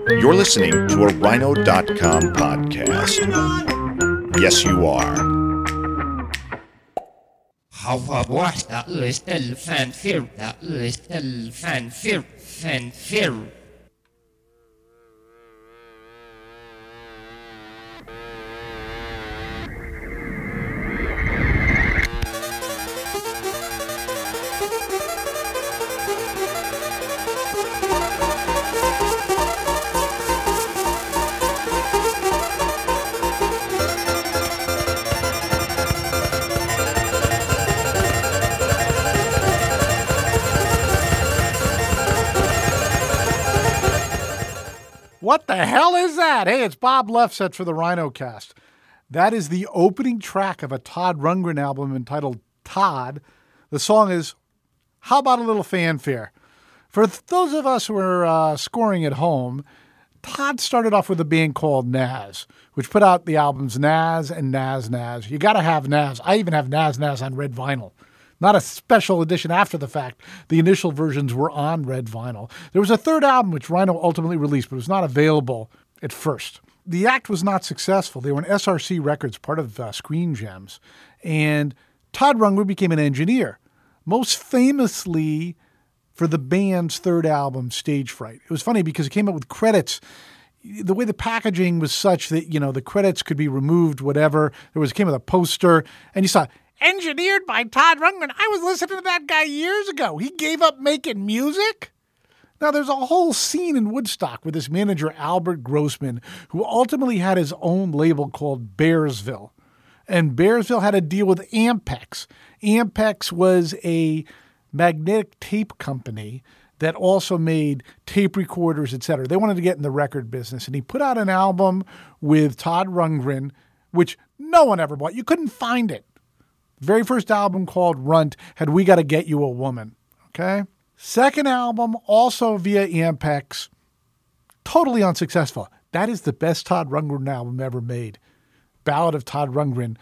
You're listening to a Rhino.com podcast. Yes, you are. Borta istället fanfirda istället fanfir. What the hell is that? Hey, it's Bob Lefsetz for the Rhinocast. That is the opening track of a Todd Rundgren album entitled Todd. The song is How About a Little Fanfare? For those of us who are scoring at home, Todd started off with a band called Nazz, which put out the albums Nazz and Nazz. You got to have Nazz. I even have Nazz on red vinyl. Not a special edition after the fact. The initial versions were on red vinyl. There was a third album which Rhino ultimately released, but it was not available at first. The act was not successful. They were an SRC Records, part of Screen Gems. And Todd Rundgren became an engineer, most famously for the band's third album, Stage Fright. It was funny because it came up with credits. The way the packaging was such that, the credits could be removed, whatever. It came with a poster, and you saw engineered by Todd Rundgren. I was listening to that guy years ago. He gave up making music. Now, there's a whole scene in Woodstock with this manager, Albert Grossman, who ultimately had his own label called Bearsville. And Bearsville had a deal with Ampex. Ampex was a magnetic tape company that also made tape recorders, etc. They wanted to get in the record business. And he put out an album with Todd Rundgren, which no one ever bought. You couldn't find it. Very first album called Runt had We Gotta Get You a Woman, okay? Second album, also via Ampex, totally unsuccessful. That is the best Todd Rundgren album ever made. Ballad of Todd Rundgren.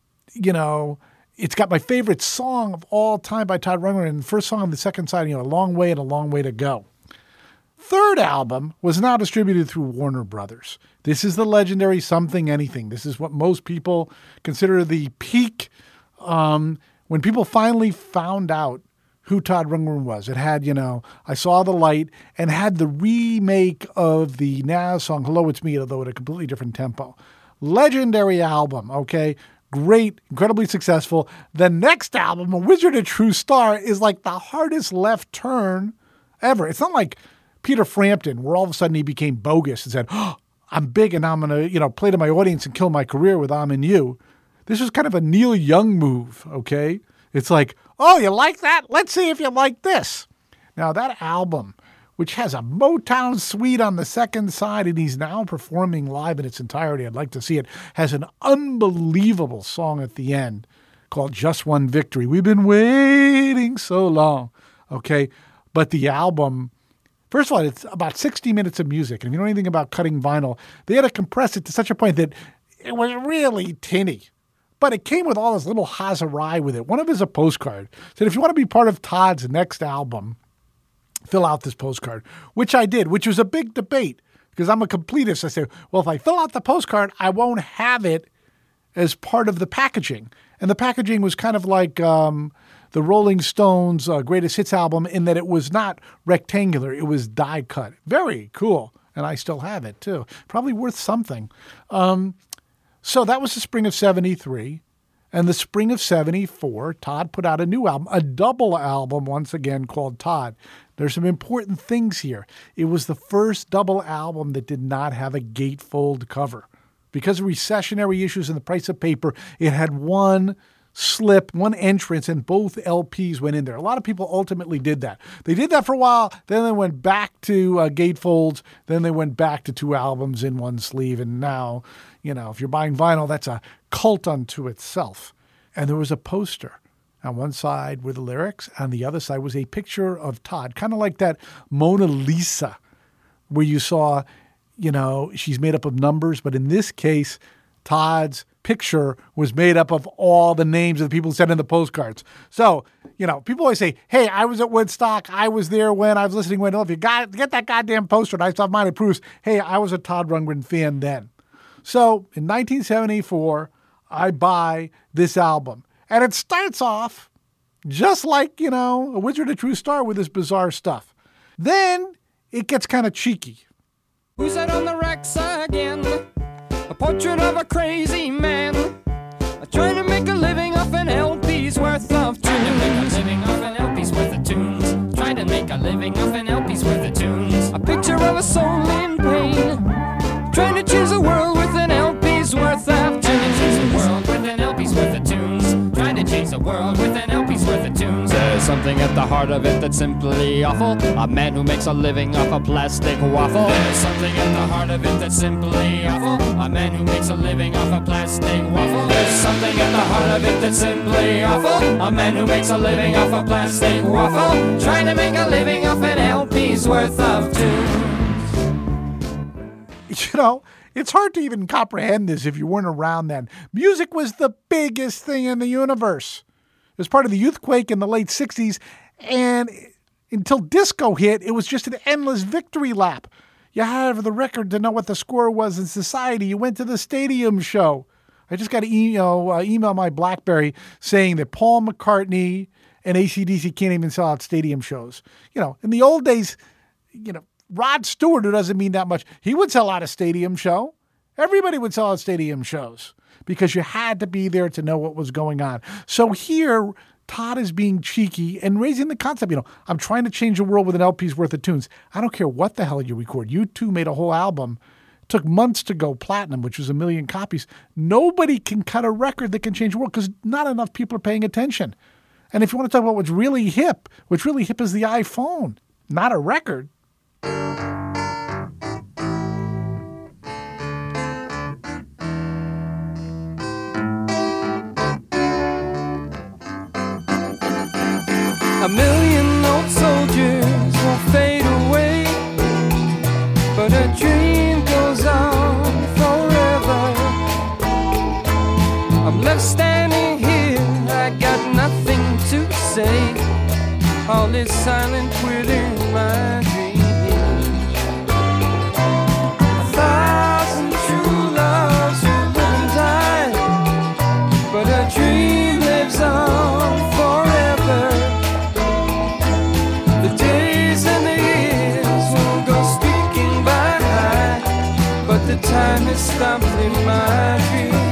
It's got my favorite song of all time by Todd Rundgren, and the first song on the second side, A Long Way and a Long Way to Go. Third album was now distributed through Warner Brothers. This is the legendary Something Anything. This is what most people consider the peak. When people finally found out who Todd Rundgren was, it had, I Saw the Light, and had the remake of the Nazz song, Hello, It's Me, although at a completely different tempo. Legendary album, okay? Great, incredibly successful. The next album, A Wizard, a True Star, is like the hardest left turn ever. It's not like Peter Frampton, where all of a sudden he became bogus and said, I'm big and I'm going to, play to my audience and kill my career with I'm in You. This was kind of a Neil Young move, okay? It's like, oh, you like that? Let's see if you like this. Now, that album, which has a Motown suite on the second side, and he's now performing live in its entirety, I'd like to see it, has an unbelievable song at the end called Just One Victory. We've been waiting so long, okay? But the album, first of all, it's about 60 minutes of music. And if you know anything about cutting vinyl, they had to compress it to such a point that it was really tinny. But it came with all this little hazarai with it. One of it is a postcard. Said, if you want to be part of Todd's next album, fill out this postcard, which I did, which was a big debate because I'm a completist. I said, well, if I fill out the postcard, I won't have it as part of the packaging. And the packaging was kind of like the Rolling Stones' Greatest Hits album in that it was not rectangular. It was die cut. Very cool. And I still have it, too. Probably worth something. So that was the spring of 73. And the spring of 74, Todd put out a new album, a double album once again called Todd. There's some important things here. It was the first double album that did not have a gatefold cover. Because of recessionary issues and the price of paper, it had one slip, one entrance, and both LPs went in there. A lot of people ultimately did that. They did that for a while, then they went back to gatefolds, then they went back to two albums in one sleeve, and now, if you're buying vinyl, that's a cult unto itself. And there was a poster. On one side were the lyrics, on the other side was a picture of Todd, kind of like that Mona Lisa, where you saw, she's made up of numbers, but in this case, Todd's picture was made up of all the names of the people who sent in the postcards. So, people always say, hey, I was at Woodstock. I was there when I was listening when. If you get that goddamn poster, and I saw mine, it proves, hey, I was a Todd Rundgren fan then. So in 1974, I buy this album. And it starts off just like, a Wizard of True Star with this bizarre stuff. Then it gets kind of cheeky. Who's that on the Rex again? A portrait of a crazy man. Trying to make a living off an LP's worth of tunes. Trying to make a living off an LP's worth of tunes. Trying to make a living off an LP's worth of tunes. A picture of a soul in pain. Trying to change the world with an LP's worth of tunes. Trying to change the world with an LP's worth of tunes. Trying to change the world with an LP's worth of tunes. There's something at the heart of it that's simply awful. A man who makes a living off a plastic waffle. There's something at the heart of it that's simply awful. A man who makes a living off a plastic waffle. There's something at the heart of it that's simply awful. A man who makes a living off a plastic waffle. Trying to make a living off an LP's worth of tunes. It's hard to even comprehend this if you weren't around then. Music was the biggest thing in the universe. It was part of the youthquake in the late 60s, and until disco hit, it was just an endless victory lap. You had to have the record to know what the score was in society. You went to the stadium show. I just got to email my BlackBerry saying that Paul McCartney and AC/DC can't even sell out stadium shows. In the old days, Rod Stewart, who doesn't mean that much, he would sell out a stadium show. Everybody would sell out stadium shows because you had to be there to know what was going on. So here, Todd is being cheeky and raising the concept. I'm trying to change the world with an LP's worth of tunes. I don't care what the hell you record. U2 made a whole album. It took months to go platinum, which was 1 million copies. Nobody can cut a record that can change the world because not enough people are paying attention. And if you want to talk about what's really hip is the iPhone, not a record. A million old soldiers will fade away, but a dream goes on forever. I'm left standing here, I got nothing to say. All is silent within my dream. 1,000 true loves will live and die, but a dream lives on forever. The days and the years will go speaking by, but the time is stopped in my dream.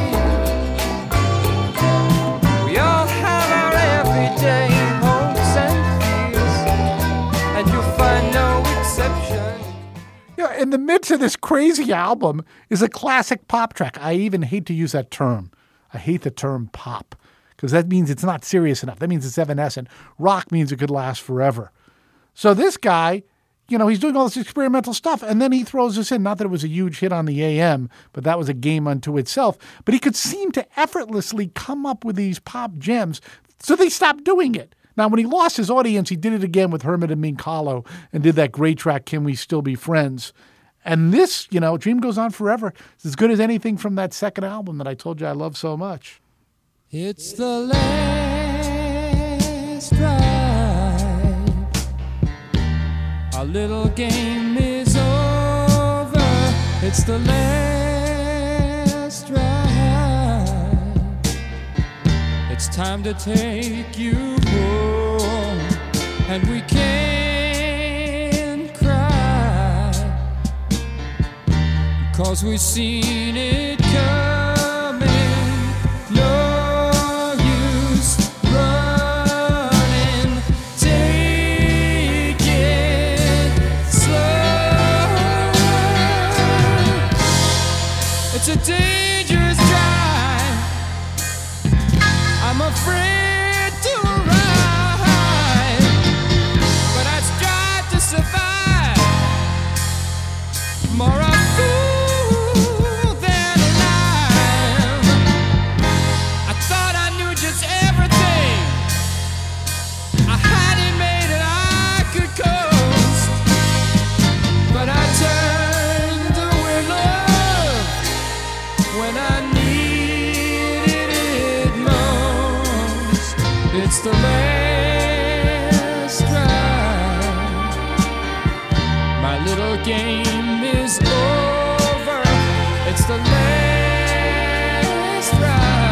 We all have our everyday hopes and fears, and you'll find no exception. In the midst of this crazy album is a classic pop track. I even hate to use that term. I hate the term pop because that means it's not serious enough. That means it's evanescent. Rock means it could last forever. So this guy, he's doing all this experimental stuff, and then he throws this in. Not that it was a huge hit on the AM, but that was a game unto itself. But he could seem to effortlessly come up with these pop gems, so they stopped doing it. Now, when he lost his audience, he did it again with Hermit and Minkalo and did that great track, Can We Still Be Friends? And this, Dream Goes On Forever, is as good as anything from that second album that I told you I love so much. It's the last ride. Our little game is over. It's the last ride. It's time to take you home, and we can't cry, 'cause we've seen it coming. No use running, take it slow. It's a dangerous drive, I'm afraid to ride, but I strive to survive. More a fool than alive. I thought I knew just everything. I had it made and I could coast, but I turned away love when I need It's the last ride. My little game is over. It's the last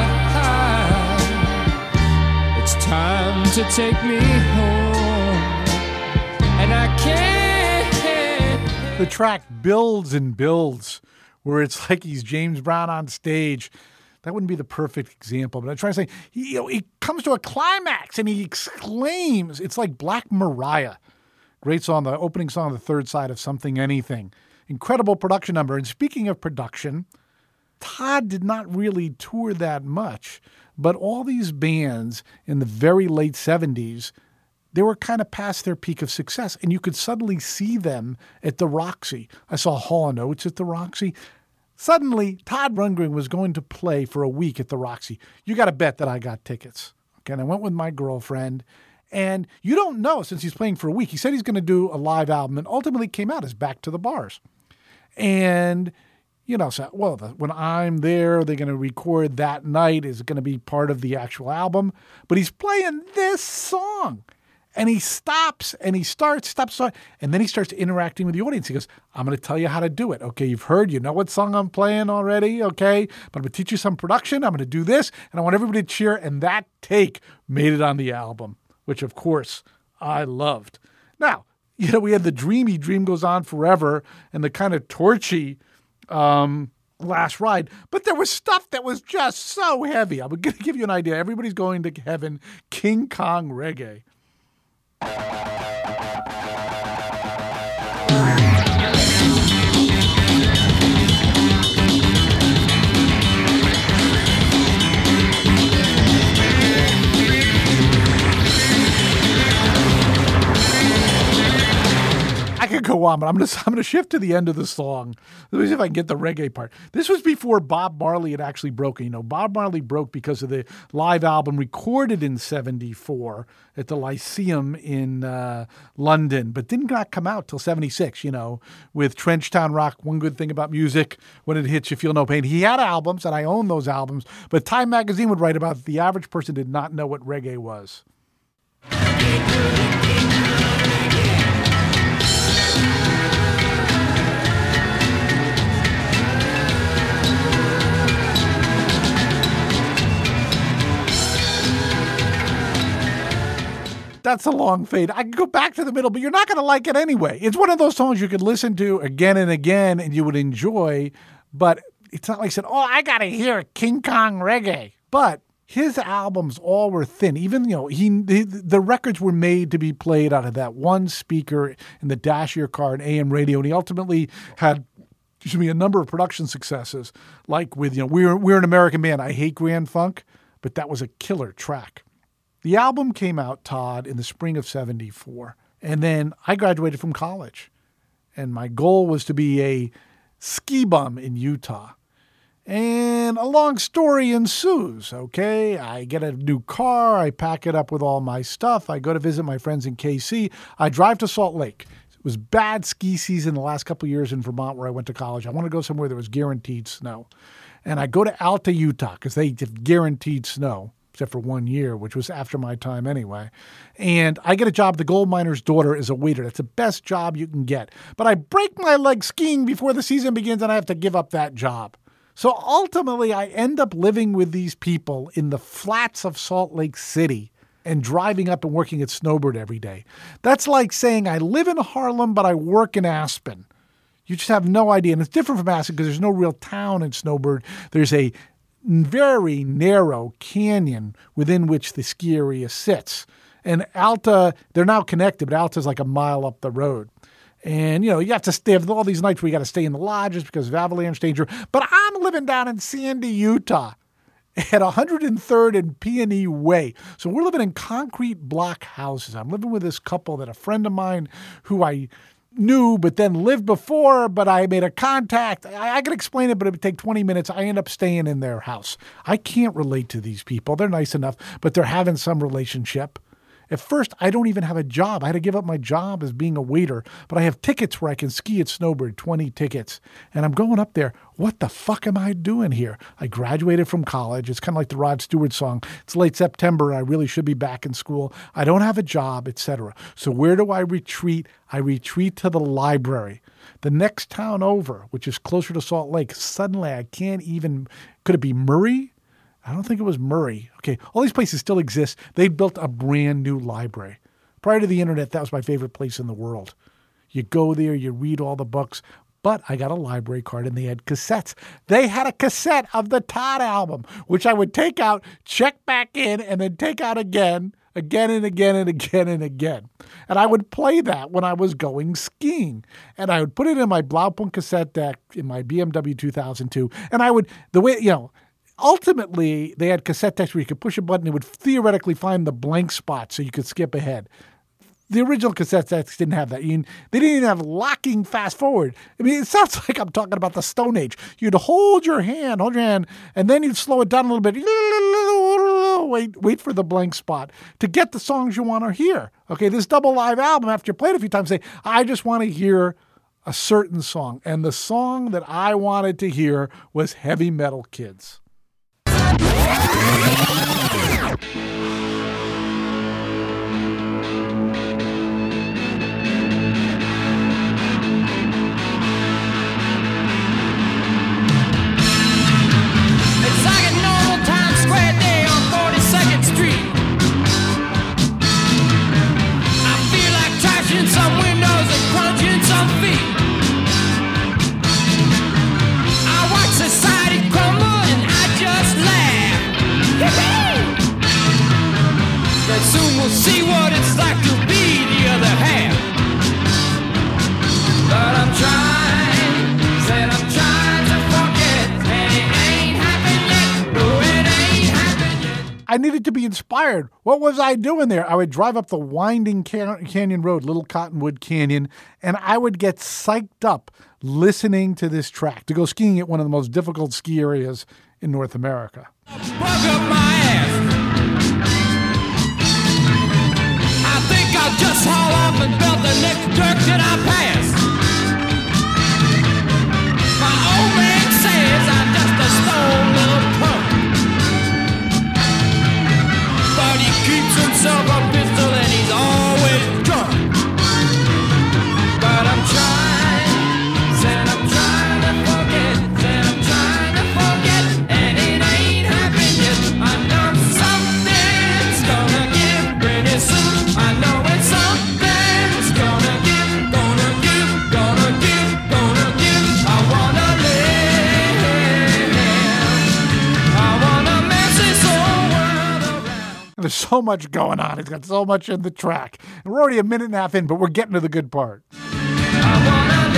ride. It's time to take me home, and I can't. The track builds and builds, where it's like he's James Brown on stage. That wouldn't be the perfect example, but I'm trying to say, he comes to a climax and he exclaims. It's like Black Mariah. Great song, the opening song on the third side of Something Anything. Incredible production number. And speaking of production, Todd did not really tour that much, but all these bands in the very late 70s, they were kind of past their peak of success, and you could suddenly see them at the Roxy. I saw Hall & Oates at the Roxy. Suddenly, Todd Rundgren was going to play for a week at the Roxy. You got to bet that I got tickets. Okay, and I went with my girlfriend. And you don't know, since he's playing for a week, he said he's going to do a live album, and ultimately came out as Back to the Bars. And, so, when I'm there, they're going to record that night. Is it going to be part of the actual album? But he's playing this song. And he stops and he stops, and then he starts interacting with the audience. He goes, I'm going to tell you how to do it. Okay, you've heard, you know what song I'm playing already, okay? But I'm going to teach you some production. I'm going to do this, and I want everybody to cheer. And that take made it on the album, which, of course, I loved. Now, we had the dreamy Dream Goes On Forever and the kind of torchy Last Ride. But there was stuff that was just so heavy. I'm going to give you an idea. Everybody's going to heaven. King Kong Reggae. I could go on, but I'm gonna shift to the end of the song. Let me see if I can get the reggae part. This was before Bob Marley had actually broken. Bob Marley broke because of the live album recorded in '74 at the Lyceum in London, but did not come out till '76. With Trenchtown Rock, One Good Thing About Music, When It Hits You Feel No Pain. He had albums, and I own those albums, but Time Magazine would write about the average person did not know what reggae was. That's a long fade. I can go back to the middle, but you're not going to like it anyway. It's one of those songs you could listen to again and again and you would enjoy, but it's not like I said, I got to hear King Kong Reggae. But his albums all were thin. Even, the records were made to be played out of that one speaker in the dash of your car and AM radio, and he ultimately had a number of production successes, like with, We're an American Band. I hate Grand Funk, but that was a killer track. The album came out, Todd, in the spring of '74. And then I graduated from college. And my goal was to be a ski bum in Utah. And a long story ensues, okay? I get a new car. I pack it up with all my stuff. I go to visit my friends in KC. I drive to Salt Lake. It was bad ski season the last couple of years in Vermont where I went to college. I want to go somewhere that was guaranteed snow. And I go to Alta, Utah, because they have guaranteed snow, except for 1 year, which was after my time anyway. And I get a job. The gold miner's daughter is a waiter. That's the best job you can get. But I break my leg skiing before the season begins, and I have to give up that job. So ultimately, I end up living with these people in the flats of Salt Lake City and driving up and working at Snowbird every day. That's like saying I live in Harlem, but I work in Aspen. You just have no idea. And it's different from Aspen because there's no real town in Snowbird. There's a very narrow canyon within which the ski area sits. And Alta, they're now connected, but Alta's like a mile up the road. And, you have to stay all these nights where you got to stay in the lodges because of avalanche danger. But I'm living down in Sandy, Utah at 103rd and Peony Way. So we're living in concrete block houses. I'm living with this couple that a friend of mine who I knew but then lived before, but I made a contact. I could explain it, but it would take 20 minutes. I end up staying in their house. I can't relate to these people. They're nice enough, but they're having some relationship. At first, I don't even have a job. I had to give up my job as being a waiter, but I have tickets where I can ski at Snowbird, 20 tickets. And I'm going up there. What the fuck am I doing here? I graduated from college. It's kind of like the Rod Stewart song. It's late September. I really should be back in school. I don't have a job, etc. So where do I retreat? I retreat to the library. The next town over, which is closer to Salt Lake, suddenly I can't even, could it be Murray? I don't think it was Murray. Okay, all these places still exist. They built a brand new library. Prior to the internet, that was my favorite place in the world. You go there, you read all the books. But I got a library card and they had cassettes. They had a cassette of the Todd album, which I would take out, check back in, and then take out again and again. And I would play that when I was going skiing. And I would put it in my Blaupunkt cassette deck in my BMW 2002. And I would, ultimately, they had cassette decks where you could push a button. It would theoretically find the blank spot so you could skip ahead. The original cassette decks didn't have that. They didn't even have locking fast forward. I mean, it sounds like I'm talking about the Stone Age. You'd hold your hand, and then you'd slow it down a little bit. Wait for the blank spot to get the songs you want to hear. Okay, this double live album, after you play it a few times, say, I just want to hear a certain song. And the song that I wanted to hear was Heavy Metal Kids. See what it's like to be the other half. But I'm trying to forget, and it ain't happened yet. No, it ain't happened yet. I needed to be inspired. What was I doing there? I would drive up the winding canyon road, Little Cottonwood Canyon, and I would get psyched up listening to this track to go skiing at one of the most difficult ski areas in North America. Bug up my ass. I'll just haul off and belt the next jerk that I pass. My old man says I'm just a stone little punk, but he keeps himself a pistol and he's always drunk. But I'm trying to forget, and it ain't happened yet. I know something's gonna give pretty soon. I know something's gonna give. I wanna mess this whole world around. There's so much going on. It's got so much in the track. And we're already a minute and a half in, but we're getting to the good part. I wanna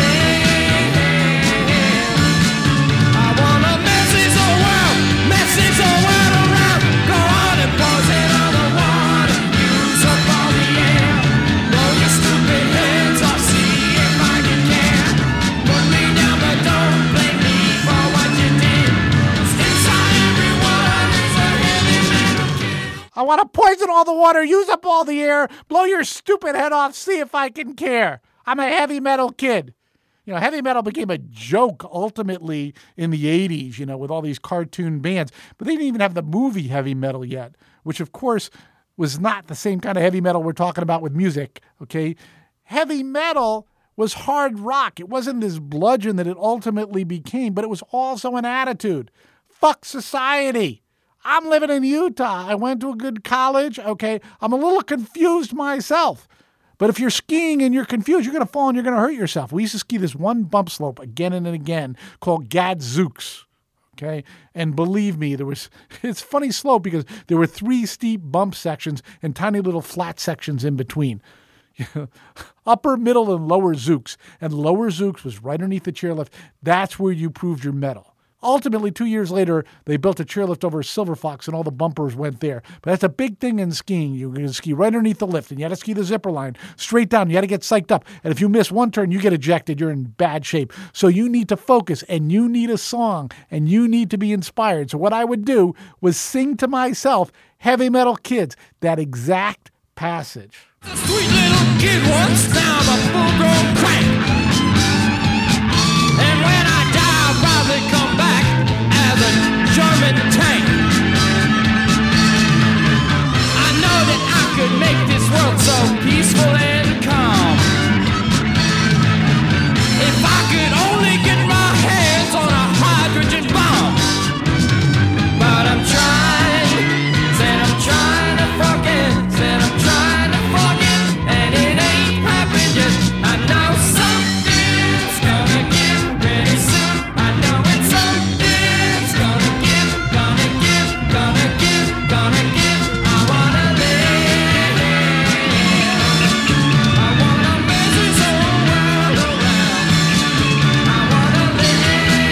mess this whole world around. Go on and pause it on the water. Use up all the air. Blow your stupid heads off, see if I can care. Put me down, but don't blame me for what you did. 'Cause inside everyone is a heavy metal kid. I want to poison all the water, use up all the air, blow your stupid head off, see if I can care. I'm a heavy metal kid. Heavy metal became a joke ultimately in the 80s, with all these cartoon bands. But they didn't even have the movie Heavy Metal yet, which, of course, was not the same kind of heavy metal we're talking about with music, okay? Heavy metal was hard rock. It wasn't this bludgeon that it ultimately became, but it was also an attitude. Fuck society. I'm living in Utah. I went to a good college, okay? I'm a little confused myself. But if you're skiing and you're confused, you're going to fall and you're going to hurt yourself. We used to ski this one bump slope again and again called Gadzooks, okay? And believe me, it's a funny slope because there were 3 steep bump sections and tiny little flat sections in between. Upper, middle, and lower Zooks. And lower Zooks was right underneath the chairlift. That's where you proved your mettle. Ultimately, 2 years later, they built a chairlift over Silver Fox and all the bumpers went there. But that's a big thing in skiing. You're going to ski right underneath the lift and you had to ski the zipper line straight down. You had to get psyched up. And if you miss one turn, you get ejected. You're in bad shape. So you need to focus and you need a song and you need to be inspired. So what I would do was sing to myself, Heavy Metal Kids, that exact Passage. A sweet little kid once, now I'm a full-grown crank. And when I die, I'll probably come back as a German tank. I know that I could make this world so peaceful and calm. If I could only get my hands on a hydrogen bomb. But I'm trying, said I'm trying to forget, said I'm trying to forget, and it ain't happened yet. I know something's gonna give pretty soon. I know it's something's gonna give, gonna give, gonna give, gonna give. I wanna live, I wanna make this whole world around. I wanna live,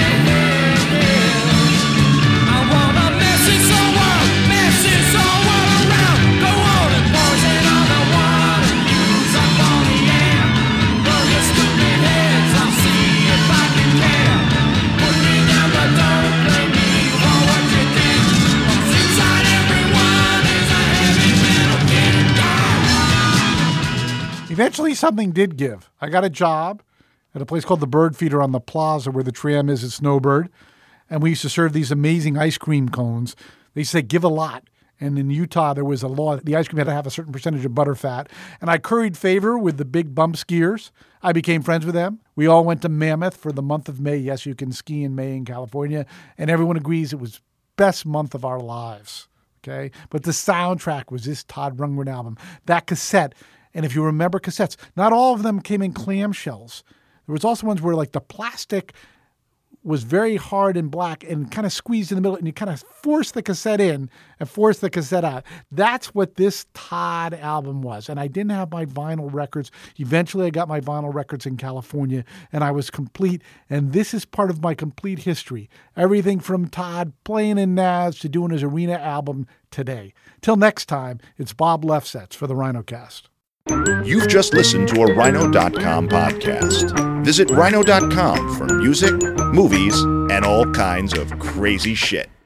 I wanna mess this whole world around. Go on and poison on the water, use up all the air. Blow your stupid heads, I'll see if I can care. Put me down, but don't blame me for what you did. 'Cause inside everyone is a heavy metal kid. Eventually, something did give. I got a job at a place called the Bird Feeder on the plaza where the tram is at Snowbird. And we used to serve these amazing ice cream cones. They used to say, give a lot. And in Utah, there was a law that the ice cream had to have a certain percentage of butterfat. And I curried favor with the big bump skiers. I became friends with them. We all went to Mammoth for the month of May. Yes, you can ski in May in California. And everyone agrees it was best month of our lives. Okay? But the soundtrack was this Todd Rundgren album. That cassette. And if you remember cassettes, not all of them came in clamshells. There was also ones where like the plastic was very hard and black and kind of squeezed in the middle, and you kind of force the cassette in and force the cassette out. That's what this Todd album was. And I didn't have my vinyl records. Eventually, I got my vinyl records in California, and I was complete. And this is part of my complete history. Everything from Todd playing in Naz to doing his arena album today. Till next time, it's Bob Lefsetz for the RhinoCast. You've just listened to a Rhino.com podcast. Visit Rhino.com for music, movies, and all kinds of crazy shit.